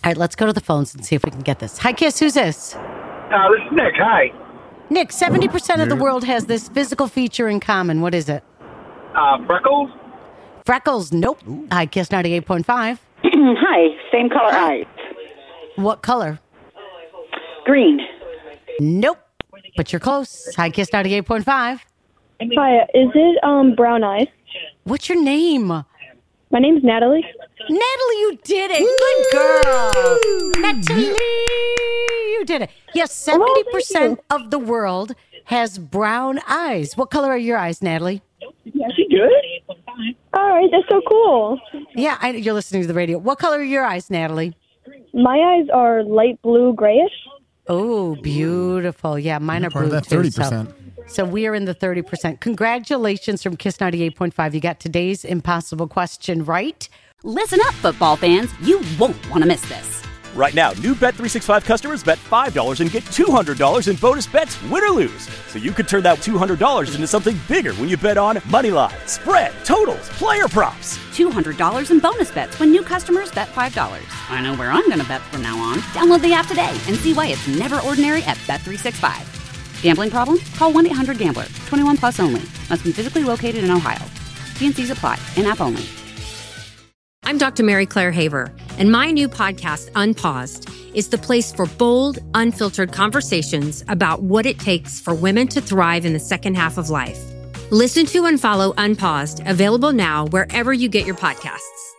All right, let's go to the phones and see if we can get this. Hi, Kiss. Who's this? This is Nick. Hi. Nick, 70% of the world has this physical feature in common. What is it? Freckles? Freckles. Nope. Hi, Kiss 98.5. Hi, same color eyes. What color? Green. Nope. But you're close. Hi, Kiss 98.5. Hi, is it brown eyes? What's your name? My name's Natalie. Natalie, you did it. Good girl. Natalie, you did it. Yes, 70% of the world has brown eyes. What color are your eyes, Natalie? Yeah, she good. All right, that's so cool. Yeah, you're listening to the radio. What color are your eyes, Natalie? My eyes are light blue, grayish. Oh, beautiful. Yeah, mine are Part blue of that too. 30%. So we are in the 30%. Congratulations from Kiss 98.5. You got today's impossible question right. Listen up, football fans. You won't want to miss this. Right now, new Bet365 customers bet $5 and get $200 in bonus bets, win or lose. So you could turn that $200 into something bigger when you bet on moneyline, spread, totals, player props. $200 in bonus bets when new customers bet $5. I know where I'm going to bet from now on. Download the app today and see why it's never ordinary at Bet365. Gambling problem? Call 1-800-GAMBLER. 21 plus only. Must be physically located in Ohio. T&Cs apply. In-app only. I'm Dr. Mary Claire Haver, and my new podcast, Unpaused, is the place for bold, unfiltered conversations about what it takes for women to thrive in the second half of life. Listen to and follow Unpaused, available now wherever you get your podcasts.